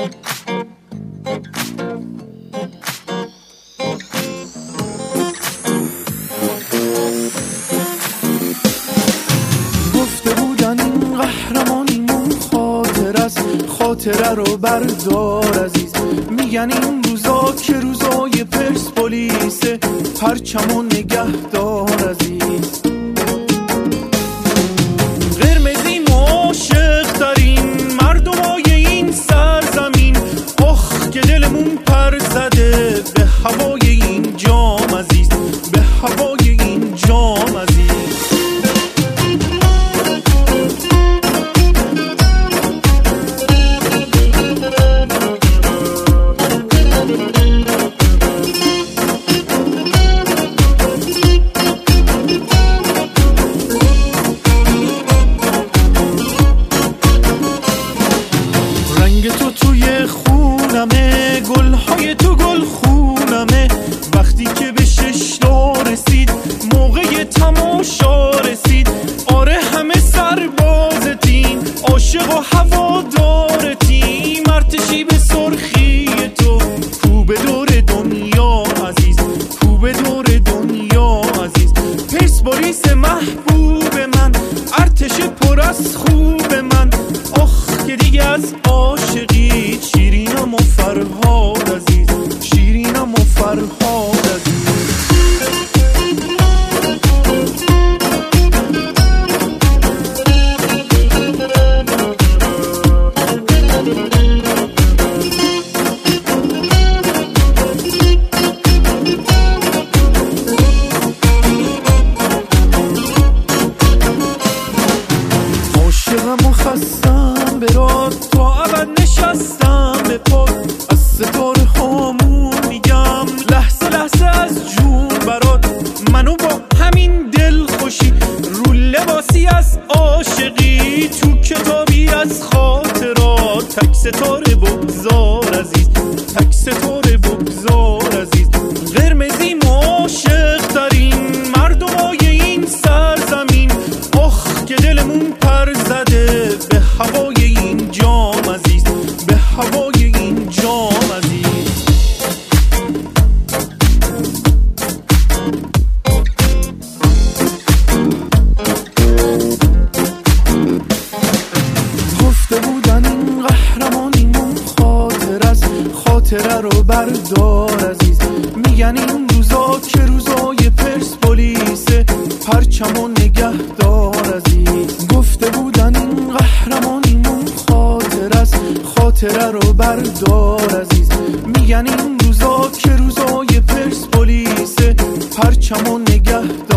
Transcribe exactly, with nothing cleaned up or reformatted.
خاطره رو بردار عزیز. میگن این روزا که روزای پرسپولیسه، پرچمو نگهدار عزیز. قرمزی عاشق ترین مردمای این سرزمین، آخ که دلمون پر زده به هوای این جام عزیز، به هوای این جام عزیز. تو توی خونمه، گلهای تو گل خونمه، وقتی که به ششتا رسید موقع تماشا رسید. آره همه سربازتیم، عاشق و هوادارتیم، ارتشی به سرخی تو، کو به دور دنیا عزیز، کو به دور دنیا عزیز. پرسپولیس محبوب من، ارتش پر از خوب من، آخ که دیگه از عاشقی شیرینم و فرهاد عزیز، شیرینم و فرهاد عزیز. عاشقم و خستم به راد، تا ابد نشستم به پا، از ستاره هامون میگم لحظه لحظه از جون برات. منو با همین دل خوشی رو لباسی از عاشقی، تو کتابی از خاطرات، تک ستاره بگذار عزیز، تک ستاره بگذار عزیز. قرمزی عاشق ترین مردمای این سرزمین، آخ که دلمون پر زده به هوای این جام عزیز، به هوای این جام عزیز. گفته بودن این قهرمانیمون خاطر از خاطره رو بردار عزیز. میگن این روزا که روزای پرسپولیسه، پرچمو نگهدار عزیز. گفته بودن این قهرمانیمون خاطر از خاطره رو بردار عزیز. میگن این روزا که روزای پرسپولیسه، پرچمو نگهدار.